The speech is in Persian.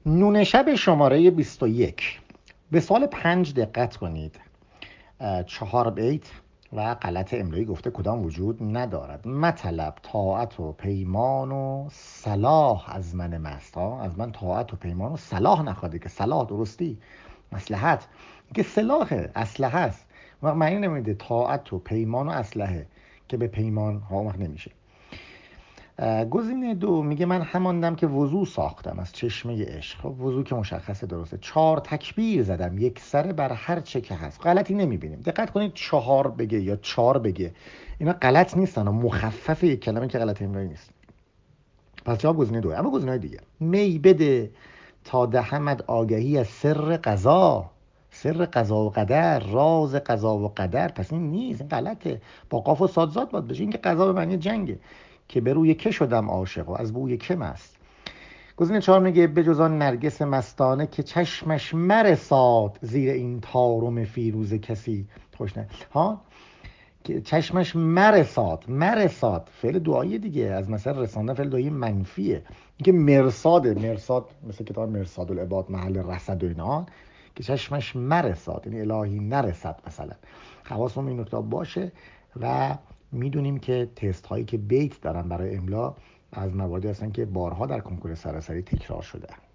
نون شب شماره 21. به سوال 5 دقت کنید. 4 بیت و غلط املایی گفته کدام وجود ندارد. مطلب طاعت و پیمان و صلاح از من مست. از من طاعت و پیمان و صلاح نخواده که صلاح درستی مصلحت که صلاح اسلحه است. معنی نمیده طاعت و پیمان و اسلحه که به پیمان ها وقت نمیشه. گزینه 2 میگه من هماندم که وضو ساختم از چشمه عشق. خب وضو که مشخصه درسته. 4 تکبیر زدم یک سره بر هر چه که هست. غلطی نمیبینیم. دقت کنید 4 بگه یا 4 بگه اینا غلط نیستن و مخفف یک کلمه که غلط املایی نیست. پس جواب گزینه 2. اما گزینه‌های دیگه می بده تا دهمت آگهی از سر قضا. سر قضا و قدر، راز قضا و قدر. پس این نیست، این غلطه. با قاف و صاد باید بشه. این که قضا به معنی جنگه که به روی که شدم عاشق و از بوی که مست. گزینه 4 میگه به جز آن نرگس مستانه که چشمش مرساد زیر این تارم فیروز کسی خوش نه که چشمش مرساد فعل دعایی دیگه، از مثلا رساندن فعل دعایی منفیه. اینکه مرصاد مثل کتاب مرصاد العباد محل رصد و اینا، که چشمش مرساد یعنی الهی نرسد مثلا. حواسمون این نکته باشه و میدونیم که تست هایی که بیت دارن برای املا از مواردی هستن که بارها در کنکور سراسری تکرار شده.